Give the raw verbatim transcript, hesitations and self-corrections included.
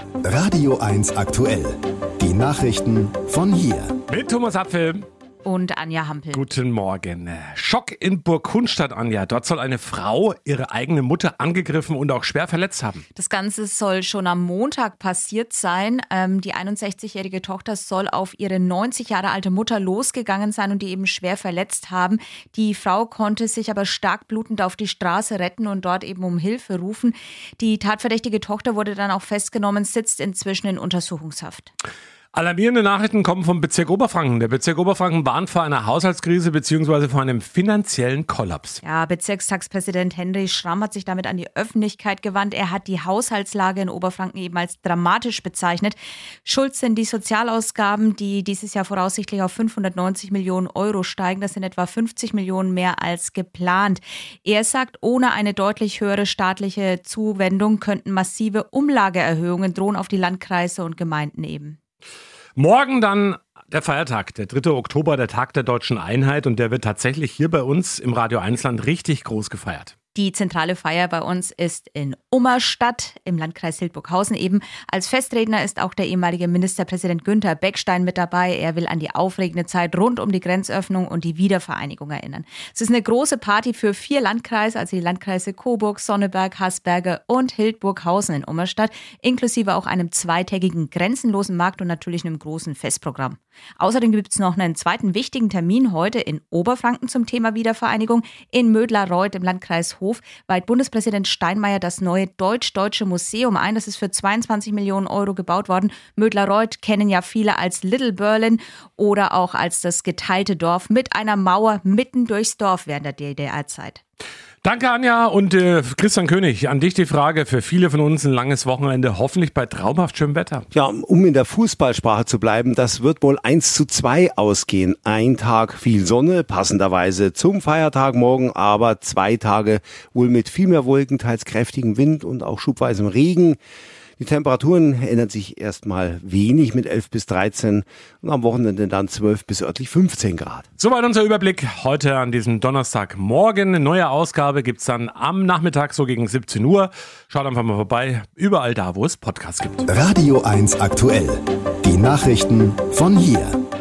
Radio eins aktuell. Die Nachrichten von hier. Mit Thomas Apfel und Anja Hampel. Guten Morgen. Schock in Burgkunstadt, Anja. Dort soll eine Frau ihre eigene Mutter angegriffen und auch schwer verletzt haben. Das Ganze soll schon am Montag passiert sein. Ähm, die einundsechzigjährige Tochter soll auf ihre neunzig Jahre alte Mutter losgegangen sein und die eben schwer verletzt haben. Die Frau konnte sich aber stark blutend auf die Straße retten und dort eben um Hilfe rufen. Die tatverdächtige Tochter wurde dann auch festgenommen, sitzt inzwischen in Untersuchungshaft. Alarmierende Nachrichten kommen vom Bezirk Oberfranken. Der Bezirk Oberfranken warnt vor einer Haushaltskrise bzw. vor einem finanziellen Kollaps. Ja, Bezirkstagspräsident Henry Schramm hat sich damit an die Öffentlichkeit gewandt. Er hat die Haushaltslage in Oberfranken eben als dramatisch bezeichnet. Schuld sind die Sozialausgaben, die dieses Jahr voraussichtlich auf fünfhundertneunzig Millionen Euro steigen. Das sind etwa fünfzig Millionen mehr als geplant. Er sagt, ohne eine deutlich höhere staatliche Zuwendung könnten massive Umlageerhöhungen drohen auf die Landkreise und Gemeinden eben. Morgen dann der Feiertag, der dritte Oktober, der Tag der Deutschen Einheit, und der wird tatsächlich hier bei uns im Radio eins Land richtig groß gefeiert. Die zentrale Feier bei uns ist in Ummerstadt im Landkreis Hildburghausen eben. Als Festredner ist auch der ehemalige Ministerpräsident Günther Beckstein mit dabei. Er will an die aufregende Zeit rund um die Grenzöffnung und die Wiedervereinigung erinnern. Es ist eine große Party für vier Landkreise, also die Landkreise Coburg, Sonneberg, Haßberge und Hildburghausen in Ummerstadt, inklusive auch einem zweitägigen grenzenlosen Markt und natürlich einem großen Festprogramm. Außerdem gibt es noch einen zweiten wichtigen Termin heute in Oberfranken zum Thema Wiedervereinigung. In Mödlarreuth im Landkreis Hof weiht Bundespräsident Steinmeier das neue Deutsch-Deutsche Museum ein. Das ist für zweiundzwanzig Millionen Euro gebaut worden. Mödlarreuth kennen ja viele als Little Berlin oder auch als das geteilte Dorf mit einer Mauer mitten durchs Dorf während der D D R-Zeit. Danke, Anja. Und äh, Christian König, an dich die Frage. Für viele von uns ein langes Wochenende, hoffentlich bei traumhaft schönem Wetter. Ja, um in der Fußballsprache zu bleiben, das wird wohl eins zu zwei ausgehen. Ein Tag viel Sonne, passenderweise zum Feiertag morgen, aber zwei Tage wohl mit viel mehr Wolken, teils kräftigem Wind und auch schubweisem Regen. Die Temperaturen ändern sich erstmal wenig mit elf bis dreizehn und am Wochenende dann zwölf bis örtlich fünfzehn Grad. Soweit unser Überblick heute an diesem Donnerstagmorgen. Eine neue Ausgabe gibt's dann am Nachmittag so gegen siebzehn Uhr. Schaut einfach mal vorbei, überall da, wo es Podcasts gibt. Radio eins aktuell. Die Nachrichten von hier.